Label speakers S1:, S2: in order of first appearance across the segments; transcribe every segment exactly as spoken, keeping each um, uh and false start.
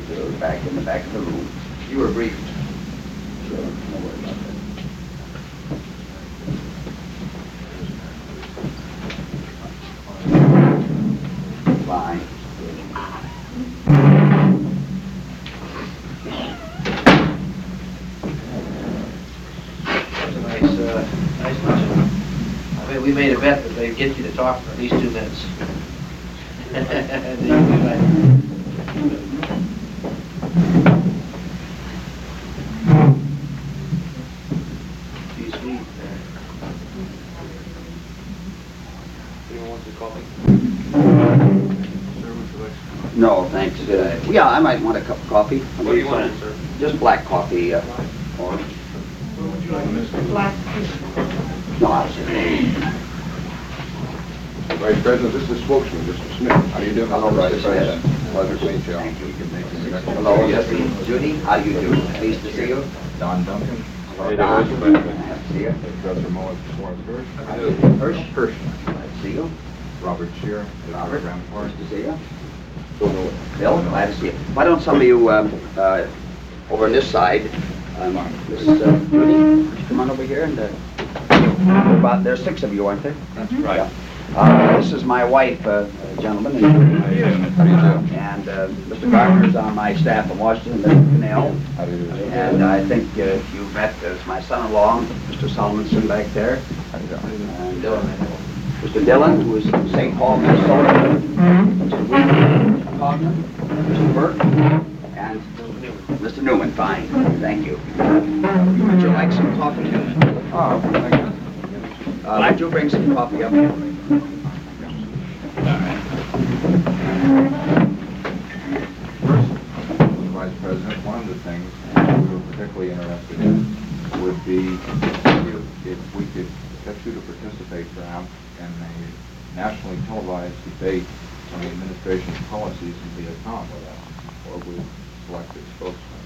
S1: uh, back in the back of the room. You were briefed. So, don't worry about that. Fine.
S2: That's a nice, uh, nice lesson. I mean, we made a bet that they'd get you to talk for at least two minutes. And then you'll be back. Too sweet there.
S3: Anyone wants a coffee? Sir, would you like?
S1: No, thanks. Uh, yeah, I might want a cup of coffee.
S3: What do you want, sir?
S1: Just black coffee. Uh, or
S3: What would you like, mister?
S4: Black.
S1: no, I'll say
S5: Vice President, this is the spokesman, Mister Smith. How do you do?
S1: Hello, Mister Smith.
S5: Pleasure to meet you.
S1: Thank you.
S5: You can make the introduction.
S1: Hello, Mister Judy. How do you do? Pleased to see you.
S5: Don Duncan.
S1: Hello, Don. Nice to see you.
S5: Professor Morris Morris Hirsch.
S1: How do you do? Hirsch.
S5: Hirsch.
S1: Glad to see you.
S5: Robert Shear.
S1: Robert.
S5: Rampart.
S1: Nice to see you.
S5: Bill Miller.
S1: Bill, glad to see you. Why don't some of you um, uh, over on this side, um, Miss uh, Judy, come on over here and uh, about there's six of you, aren't there?
S5: That's
S1: Yeah.
S5: right.
S1: Uh, this is my wife, uh, gentlemen, and,
S5: How do you do? How do you do?
S1: and uh, Mister Gardner's on my staff in Washington, Mister Cannell,
S5: How do you do?
S1: and I think uh, you've met uh, my son-in-law, Mister Solomonson, back there,
S5: How do you do?
S1: and uh, Mister Dillon, who is in Saint Paul, Minnesota, Mister Wheaton, Cogman, Mister Burke, and Mister Newman. Fine, thank you. Would you like some coffee?
S5: Oh, thank you.
S1: Uh, would you bring some coffee up here?
S5: First, Mister Vice President, one of the things we were particularly interested in would be if, if we could get you to participate perhaps in a nationally televised debate on the administration's policies in Vietnam with us, or we selected spokesmen.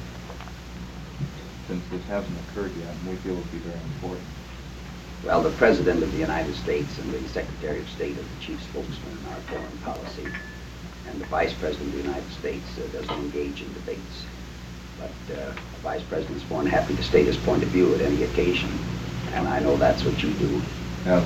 S5: Since this hasn't occurred yet, we feel it would be very important.
S1: Well, the President of the United States and the Secretary of State are the chief spokesman in our foreign policy. And the Vice President of the United States uh, doesn't engage in debates. But uh, the Vice President's more than happy to state his point of view at any occasion. And I know that's what you do.
S5: Yes.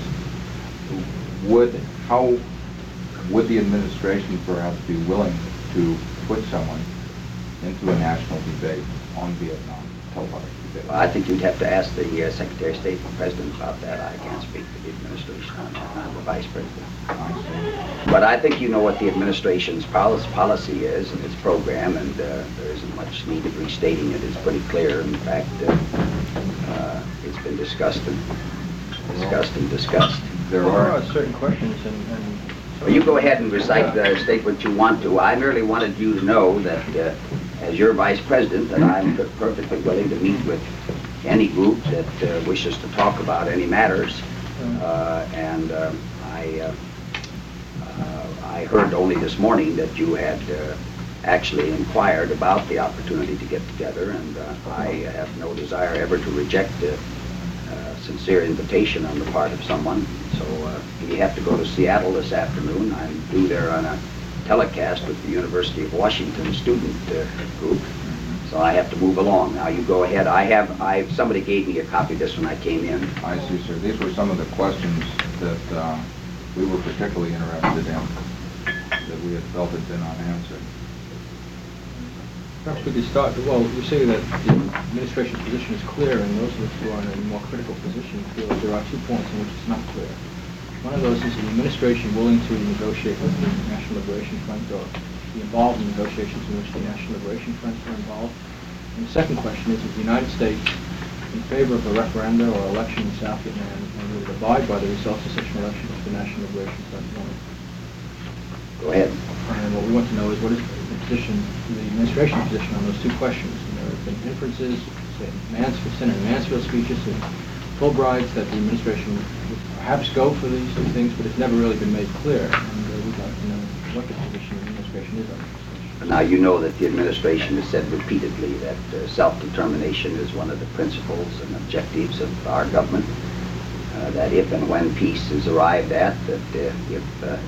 S5: Would, how would the administration perhaps be willing to put someone into a national debate on Vietnam, televised debate?
S1: Well, I think you'd have to ask the uh, Secretary of State and President about that. I can't speak for the administration on that. I'm the Vice President.
S5: I see.
S1: But I think you know what the administration's policy, policy is and its program, and uh, there isn't much need of restating it. It's pretty clear. In fact, uh, uh, it's been discussed and discussed and discussed.
S5: There
S3: There
S5: are,
S3: are certain questions and, and.
S1: Well, you go ahead and recite the state what you want to. I merely wanted you to know that uh, as your Vice President, that I'm perfectly willing to meet with any group that uh, wishes to talk about any matters. Uh, and uh, I, uh, uh, I heard only this morning that you had uh, actually inquired about the opportunity to get together, and uh, I have no desire ever to reject a uh, sincere invitation on the part of someone. So uh, we have to go to Seattle this afternoon. I'm due there on a telecast with the University of Washington student uh, group. So I have to move along. Now you go ahead. I have, I, somebody gave me a copy of this when I came in.
S5: I see, sir. These were some of the questions that uh, we were particularly interested in, that we had felt had been unanswered.
S3: Perhaps we could start, well, you say that the administration's position is clear, and those of us who are in a more critical position feel that there are two points in which it's not clear. One of those is the administration willing to negotiate with the National Liberation Front, or be involved in negotiations in which the National Liberation Front are involved. And the second question is, is the United States in favor of a referenda or election in South Vietnam, and would it abide by the results of such an election if the National Liberation Front won?
S1: Go ahead.
S3: And what we want to know is what is the position, the administration's position on those two questions. And there have been inferences, say, Mansfield, Senator Mansfield speeches and Fulbrights that the administration would perhaps go for these two things, but it's never really been made clear. And uh, we'd like to know what the position of the administration is on this.
S1: Now you know that the administration has said repeatedly that uh, self-determination is one of the principles and objectives of our government. Uh, that if and when peace is arrived at, that uh, if uh,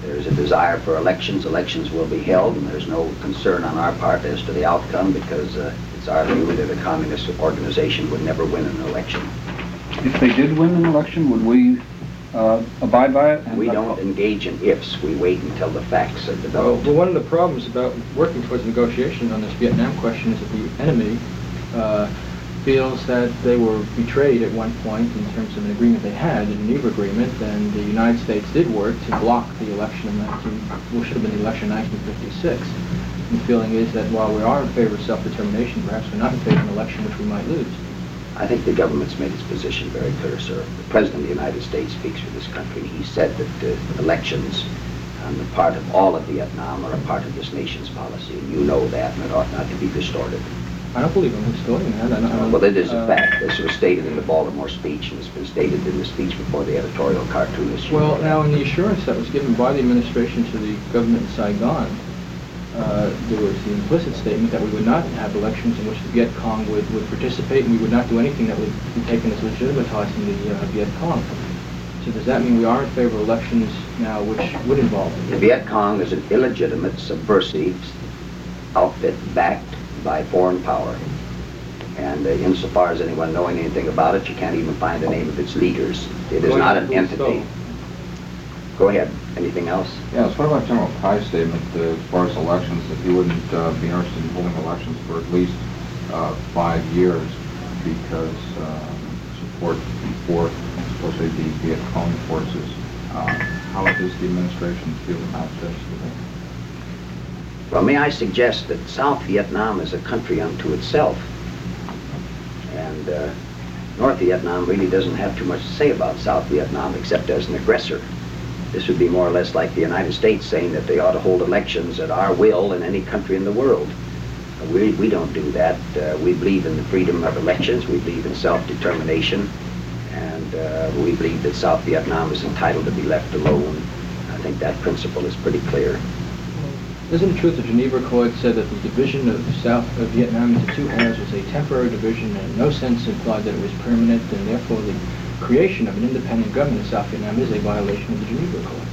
S1: There's a desire for elections. Elections will be held, and there's no concern on our part as to the outcome because uh, it's our view that a communist organization would never win an election.
S4: If they did win an election, would we uh, abide by it? And
S1: We don't engage in ifs. We wait until the facts are
S3: Well,
S1: developed.
S3: well, one of the problems about working towards negotiations on this Vietnam question is that the enemy uh, feels that they were betrayed at one point in terms of an agreement they had, the Geneva Agreement, and the United States did work to block the election of nineteen, what should have been the election of nineteen fifty-six. And the feeling is that while we are in favor of self-determination, perhaps we're not in favor of an election which we might lose.
S1: I think the government's made its position very clear, sir. The President of the United States speaks for this country. He said that uh, elections on the part of all of Vietnam are a part of this nation's policy, and you know that, and it ought not to be distorted.
S3: I don't believe I'm distorting that. I don't, I don't,
S1: Well, it is a
S3: uh,
S1: fact. This was stated in the Baltimore speech, and it's been stated in the speech before the editorial cartoonist. You
S3: Well,
S1: know
S3: now,
S1: that.
S3: in the assurance that was given by the administration to the government in Saigon, uh, there was the implicit statement that we would not have elections in which the Viet Cong would, would participate, and we would not do anything that would be taken as legitimatizing the uh, Viet Cong. So does that mean we are in favor of elections now which would involve
S1: The
S3: it?
S1: Viet Cong is an illegitimate, subversive outfit backed by foreign power. And uh, insofar as anyone knowing anything about it, you can't even find the name of its leaders. It is
S3: Go
S1: not
S3: ahead,
S1: an
S3: please,
S1: entity.
S3: go.
S1: Go ahead. Anything else?
S5: Yes, what about General Kai's statement uh, as far as elections, that he wouldn't uh, be interested in holding elections for at least uh, five years because um, support for, supposedly, the Viet Cong forces. Uh, how does the administration feel about this?
S1: Well, may I suggest that South Vietnam is a country unto itself. And uh, North Vietnam really doesn't have too much to say about South Vietnam except as an aggressor. This would be more or less like the United States saying that they ought to hold elections at our will in any country in the world. We, we don't do that. Uh, we believe in the freedom of elections. We believe in self-determination. And uh, we believe that South Vietnam is entitled to be left alone. I think that principle is pretty clear.
S3: Isn't it true that the Geneva Accord said that the division of South of Vietnam into two halves was a temporary division and in no sense implied that it was permanent, and therefore the creation of an independent government in South Vietnam is a violation of the Geneva Accords?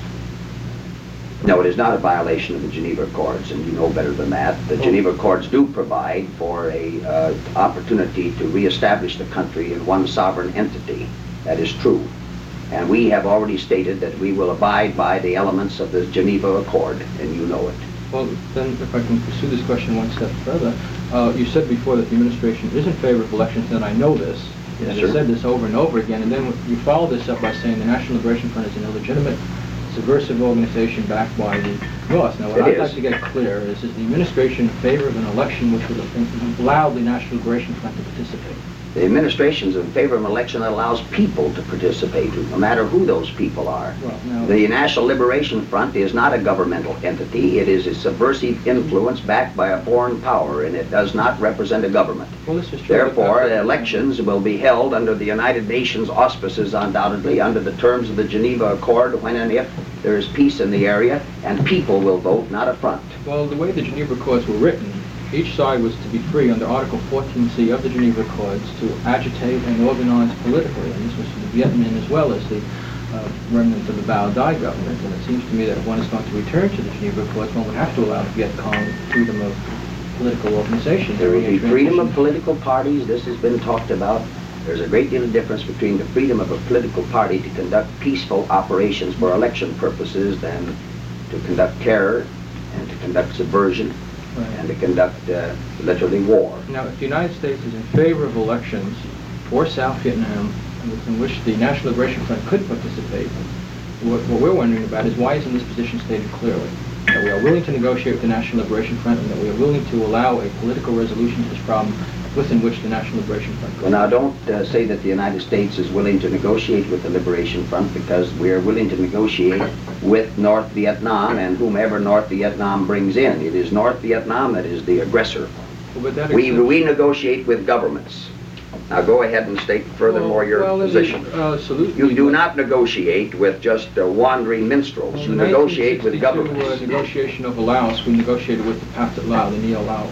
S1: No, it is not a violation of the Geneva Accords, and you know better than that. The Geneva Accords do provide for a uh, opportunity to reestablish the country in one sovereign entity. That is true. And we have already stated that we will abide by the elements of the Geneva Accord, and you know it.
S3: Well, then, if I can pursue this question one step further, uh, you said before that the administration is in favor of elections, and I know this.
S1: Yes,
S3: and
S1: sir.
S3: you said this over and over again, and then you followed this up by saying the National Liberation Front is an illegitimate, subversive organization backed by the North. Now, what
S1: It
S3: I'd
S1: is.
S3: like to get clear is, is the administration in favor of an election which would allow the National Liberation Front to participate?
S1: The administration is in favor of an election that allows people to participate, no matter who those people are.
S3: Well, now,
S1: The National Liberation Front is not a governmental entity. It is a subversive influence backed by a foreign power, and it does not represent a government.
S3: well, this is true.
S1: Therefore,
S3: but-
S1: elections will be held under the United Nations auspices, undoubtedly, under the terms of the Geneva Accord, when and if there is peace in the area, and people will vote, not a front.
S3: Well, the way the Geneva Accords were written, each side was to be free under Article fourteen C of the Geneva Accords to agitate and organize politically, and this was for the Viet Minh as well as the uh, remnant of the Bao Dai government. And it seems to me that if one is going to return to the Geneva Accords, one would have to allow the Viet Cong freedom of political organization.
S1: There will
S3: during
S1: be
S3: a
S1: freedom of
S3: transition.
S1: political parties. This has been talked about. There's a great deal of difference between the freedom of a political party to conduct peaceful operations for election purposes than to conduct terror and to conduct subversion
S3: Right.
S1: and to conduct uh, literally war.
S3: Now, if the United States is in favor of elections for South Vietnam, in which the National Liberation Front could participate, what, what we're wondering about is why isn't this position stated clearly? That we are willing to negotiate with the National Liberation Front and that we are willing to allow a political resolution to this problem within which the National Liberation Front could.
S1: Well, now, don't uh, say that the United States is willing to negotiate with the Liberation Front, because we are willing to negotiate with North Vietnam and whomever North Vietnam brings in. It is North Vietnam that is the aggressor.
S3: Well, but that
S1: We,
S3: accepts-
S1: we negotiate with governments. Now, go ahead and state furthermore your
S3: well, let me,
S1: position.
S3: Uh, salute
S1: You
S3: the-
S1: do not negotiate with just uh, wandering minstrels.
S3: Well,
S1: You
S3: the
S1: negotiate with
S3: nineteen sixty-two,
S1: governments.
S3: Uh, negotiation of Laos, we negotiated with the Pathet Lao, the Neo-Lao,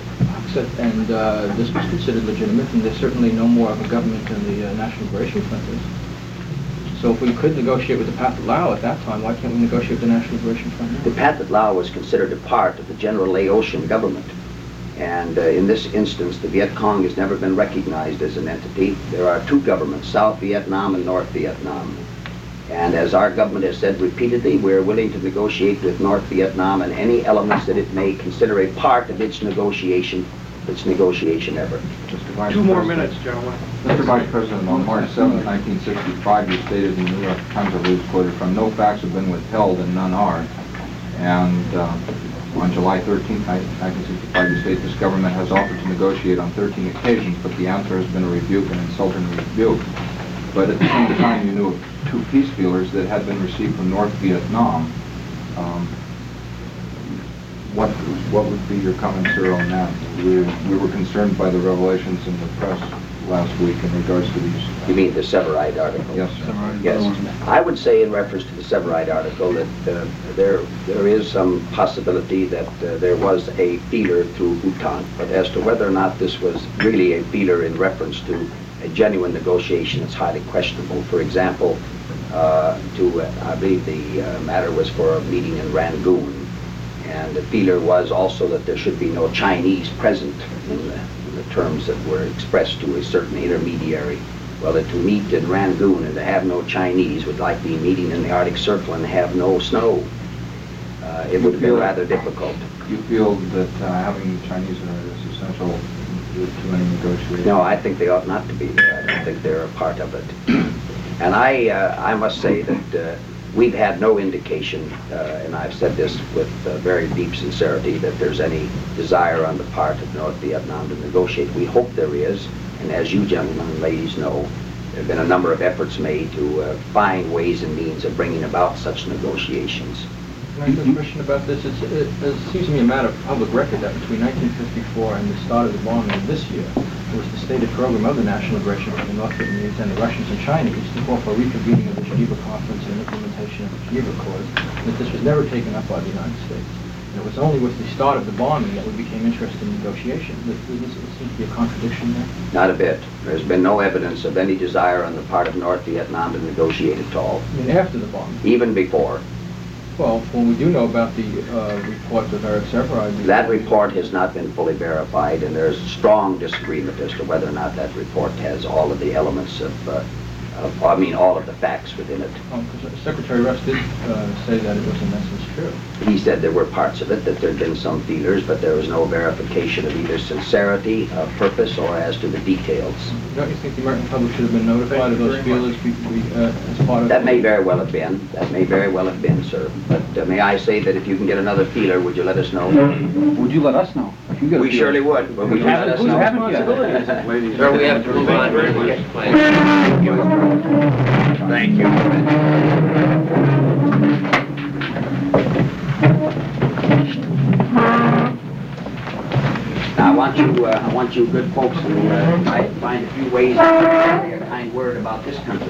S3: and uh, this was considered legitimate, and there's certainly no more of a government than the uh, National Liberation Front is. So if we could negotiate with the Pathet Lao at that time, why can't we negotiate with the National Liberation Front
S1: The
S3: now?
S1: Pathet Lao was considered a part of the general Laotian government. And uh, in this instance, the Viet Cong has never been recognized as an entity. There are two governments, South Vietnam and North Vietnam. And as our government has said repeatedly, we're willing to negotiate with North Vietnam and any elements that it may consider a part of its negotiation, its negotiation effort.
S5: Mister Vice
S6: Two more
S5: President-
S6: minutes, gentlemen.
S5: Mister Vice President, on March seventh, nineteen sixty-five, you stated in the New York Times, I believe, quoted from, "No facts have been withheld and none are." And uh, on July thirteenth, nineteen sixty-five, you state this government has offered to negotiate on thirteen occasions, but the answer has been a rebuke, an insulting rebuke. But at the same time, you knew of two peace feelers that had been received from North Vietnam. Um, What what would be your comment, sir, on that? We, we were concerned by the revelations in the press last week in regards to these.
S1: You mean the Severide article?
S5: Yes, sir.
S1: Yes. I would say in reference to the Severide article that uh, there there is some possibility that uh, there was a feeler through Bhutan, but as to whether or not this was really a feeler in reference to a genuine negotiation, it's highly questionable. For example, uh, to uh, I believe the uh, matter was for a meeting in Rangoon, and the feeler was also that there should be no Chinese present in the, in the terms that were expressed to a certain intermediary. Well, that to meet in Rangoon and to have no Chinese would like be meeting in the Arctic Circle and have no snow. Uh, it would have been rather difficult.
S5: You feel that uh, having the Chinese in it is essential to any negotiation?
S1: No, I think they ought not to be there. I don't think they're a part of it. And I, uh, I must say that uh, we've had no indication, uh, and I've said this with uh, very deep sincerity, that there's any desire on the part of North Vietnam to negotiate. We hope there is, and as you gentlemen and ladies know, there have been a number of efforts made to uh, find ways and means of bringing about such negotiations.
S3: Can I ask a question about this? It's, it, it seems to me a matter of public record that between nineteen fifty-four and the start of the bombing this year, it was the stated program of the National Liberation Front, the North Vietnamese and the Russians and Chinese, to call for a reconvening of the Geneva Conference and implementation of the Geneva Accords, that this was never taken up by the United States. And it was only with the start of the bombing that we became interested in negotiation. Does this seem to be a contradiction there?
S1: Not a bit. There's been no evidence of any desire on the part of North Vietnam to negotiate at all,
S3: I mean, after the bombing.
S1: even before.
S3: Well, when we do know about the uh, report of Eric Severide...
S1: That report has not been fully verified, and there's strong disagreement as to whether or not that report has all of the elements of, uh, of I mean, all of the facts within it.
S3: Um, 'cause Secretary Russ did uh, say that it was in essence true.
S1: He said there were parts of it, that there had been some feelers, but there was no verification of either sincerity, of purpose, or as to the details.
S3: Don't you think the American public should have been notified of those feelers be- be- uh, as part of...
S1: That may very well have been. That may very well have been, sir. But uh, may I say that if you can get another feeler, would you let us know?
S4: Would you let us know? If you get a
S1: We
S4: feeler?
S1: surely would, but would you let us
S4: We
S1: know?
S4: haven't yet.
S5: Ladies
S2: Sir,
S5: and
S2: we have to move on very much, please.
S1: Thank you. Now, I want you, uh, I want you good folks to uh, try to find a few ways to say a kind word about this country.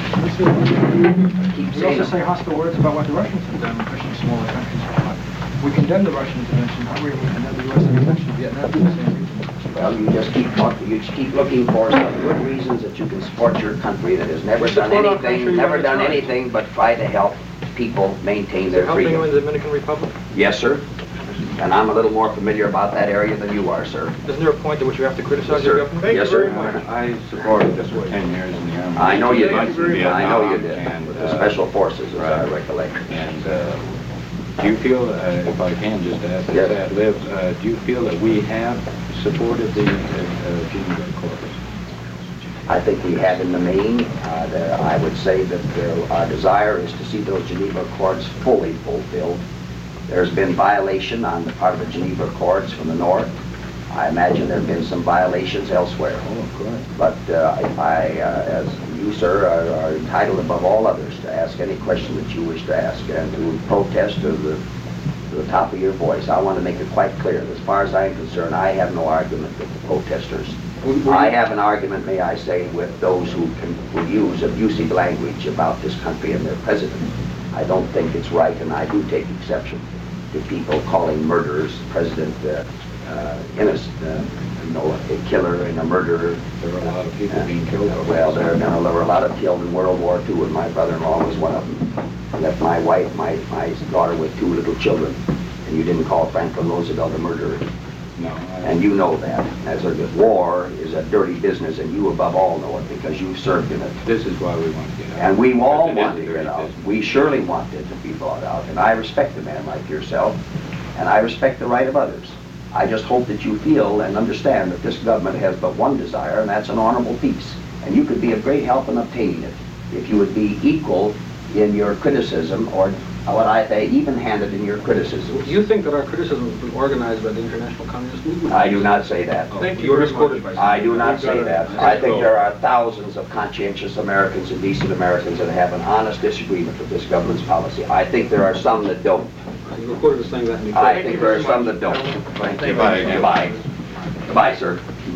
S1: Keep
S6: We
S1: saying
S6: also say
S1: it.
S6: hostile words about what the Russians have done, pushing smaller countries apart. We condemn the Russian intervention, however, we condemn the U S intervention in Vietnam for the same reason.
S1: Well, you just keep talking, you just keep looking for some good reasons that you can support your country that has never
S6: We
S1: done
S6: support our country
S1: anything, never
S6: when
S1: done
S6: it's right.
S1: anything but try to help people maintain
S3: Is it
S1: their
S3: helping you in
S1: freedom.
S3: the Dominican Republic?
S1: Yes, sir. And I'm a little more familiar about that area than you are, sir.
S3: Isn't there a point at which you have to criticize
S1: Yes,
S3: your
S1: sir.
S3: government?
S1: Yes, sir.
S5: I supported this for ten years in the Army.
S1: I know you did.
S5: Months in
S1: I know you
S5: Vietnam,
S1: did.
S5: and,
S1: With the
S5: uh,
S1: special forces, as I
S5: right.
S1: recollect.
S7: And uh, do you feel, uh, if I can just ask
S1: Yes.
S7: this ad lib, uh, do you feel that we have supported the uh, uh, Geneva Accords?
S1: I think we have in the main. Uh, the- I would say that uh, our desire is to see those Geneva Accords fully fulfilled. There's been violation on the part of the Geneva Accords from the north. I imagine there have been some violations elsewhere.
S7: Oh, of course.
S1: But uh, I, uh, as you, sir, are, are entitled above all others to ask any question that you wish to ask and to protest to the, to the top of your voice. I want to make it quite clear that as far as I'm concerned, I have no argument with the protesters. I have an argument, may I say, with those who can who use abusive language about this country and their president. I don't think it's right, and I do take exception to people calling murderers President uh, uh, innocent, uh, you know, a killer and a murderer.
S5: There are a lot of people being killed.
S1: Uh, Well, there, there were a lot of killed in World War Two, and my brother-in-law was one of them. I left my wife, my, my daughter with two little children, and you didn't call Franklin Roosevelt a murderer.
S5: No, I-
S1: And you know that. As a war is a dirty business, and you above all know it because you served in it.
S5: This is why we want to get out.
S1: And we all
S5: Because it is
S1: want
S5: a
S1: to
S5: dirty
S1: get out.
S5: business.
S1: We surely want it to be brought out. And I respect a man like yourself, and I respect the right of others. I just hope that you feel and understand that this government has but one desire, and that's an honorable peace. And you could be of great help in obtaining it if you would be equal in your criticism, or what I say, even-handed in your criticism.
S6: Do you think that our criticism has been organized by the International Communist Movement?
S1: I do not say that.
S6: Thank you. You were misquoted by
S1: I do not say that. I think there are thousands of conscientious Americans and decent Americans that have an honest disagreement with this government's policy. I think there are some that don't.
S6: You were quoted as saying that in the...
S1: I think there are some that don't. Thank you. Goodbye. Goodbye, sir.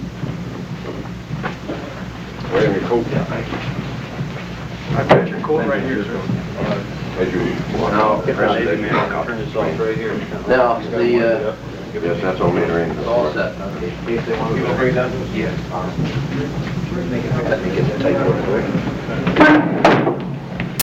S7: Wearing your coat.
S6: I've got your quote right here, sir.
S7: As you...
S2: No,
S7: President.
S2: Turn this off right here. No, the, uh,
S7: Yes, that's all made arrangements.
S2: it's all set. Okay.
S6: You gonna bring it down to us?
S2: Yeah. Let me get the type of it.